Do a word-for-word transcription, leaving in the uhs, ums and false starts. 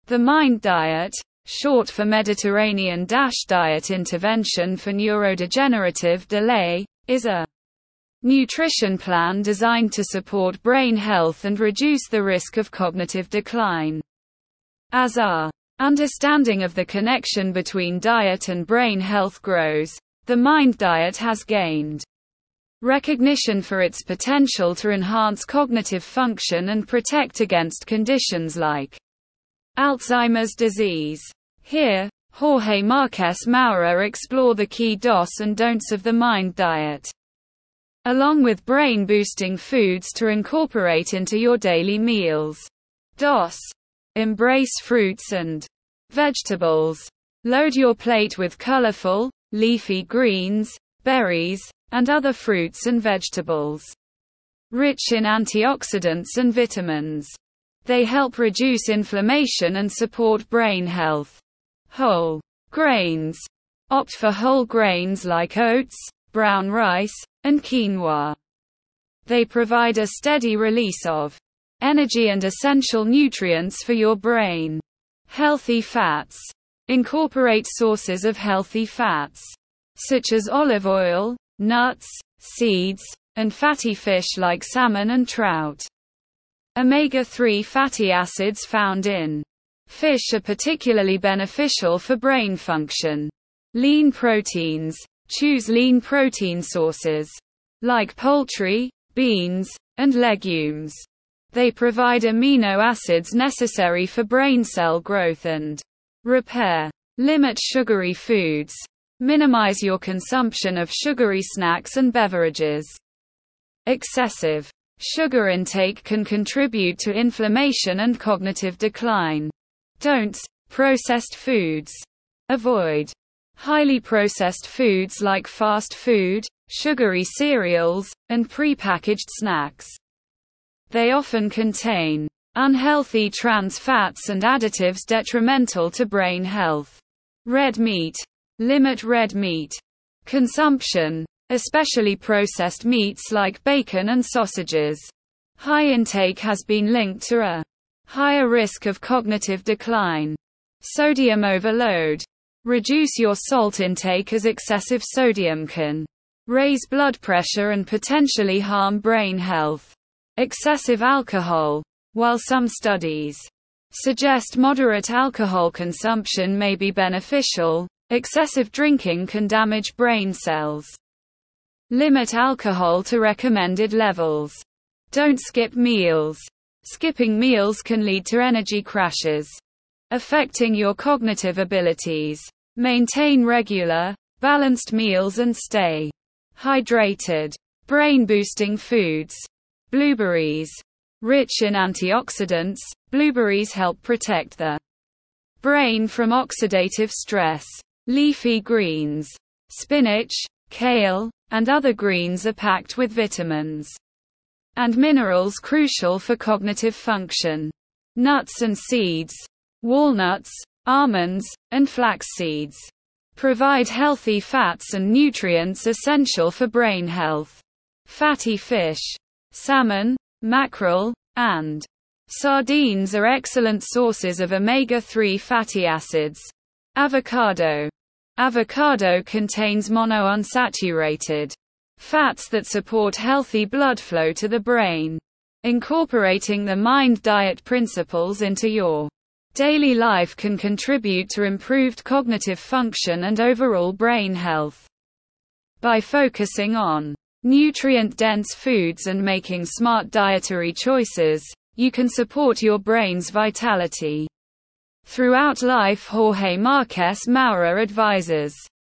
The MIND diet, short for Mediterranean Diet Intervention for Neurodegenerative Delay, is a nutrition plan designed to support brain health and reduce the risk of cognitive decline. As our understanding of the connection between diet and brain health grows, the MIND diet has gained recognition for its potential to enhance cognitive function and protect against conditions like Alzheimer's disease. Here, Jorge Marques Maurer explore the key do's and don'ts of the MIND diet, along with brain-boosting foods to incorporate into your daily meals. Dos. Embrace fruits and vegetables. Load your plate with colorful, leafy greens, berries, and other fruits and vegetables, rich in antioxidants and vitamins. They help reduce inflammation and support brain health. Whole grains. Opt for whole grains like oats, brown rice, and quinoa. They provide a steady release of energy and essential nutrients for your brain. Healthy fats. Incorporate sources of healthy fats, such as olive oil, nuts, seeds, and fatty fish like salmon and trout. omega three fatty acids found in fish are particularly beneficial for brain function. Lean proteins. Choose lean protein sources, like poultry, beans, and legumes. They provide amino acids necessary for brain cell growth and repair. Limit sugary foods. Minimize your consumption of sugary snacks and beverages. Excessive sugar intake can contribute to inflammation and cognitive decline. Don'ts. Processed foods. Avoid highly processed foods like fast food, sugary cereals, and prepackaged snacks. They often contain unhealthy trans fats and additives detrimental to brain health. Red meat. Limit red meat consumption, especially processed meats like bacon and sausages. High intake has been linked to a higher risk of cognitive decline. Sodium overload. Reduce your salt intake as excessive sodium can raise blood pressure and potentially harm brain health. Excessive alcohol. While some studies suggest moderate alcohol consumption may be beneficial, excessive drinking can damage brain cells. Limit alcohol to recommended levels. Don't skip meals. Skipping meals can lead to energy crashes, affecting your cognitive abilities. Maintain regular, balanced meals and stay hydrated. Brain-boosting foods. Blueberries. Rich in antioxidants, blueberries help protect the brain from oxidative stress. Leafy greens. Spinach, kale, and other greens are packed with vitamins and minerals crucial for cognitive function. Nuts and seeds. Walnuts, almonds, and flax seeds provide healthy fats and nutrients essential for brain health. Fatty fish. Salmon, mackerel, and sardines are excellent sources of omega three fatty acids. Avocado. Avocado contains monounsaturated fats that support healthy blood flow to the brain. Incorporating the MIND diet principles into your daily life can contribute to improved cognitive function and overall brain health. By focusing on nutrient-dense foods and making smart dietary choices, you can support your brain's vitality throughout life. Jorge Marques Maurer advises.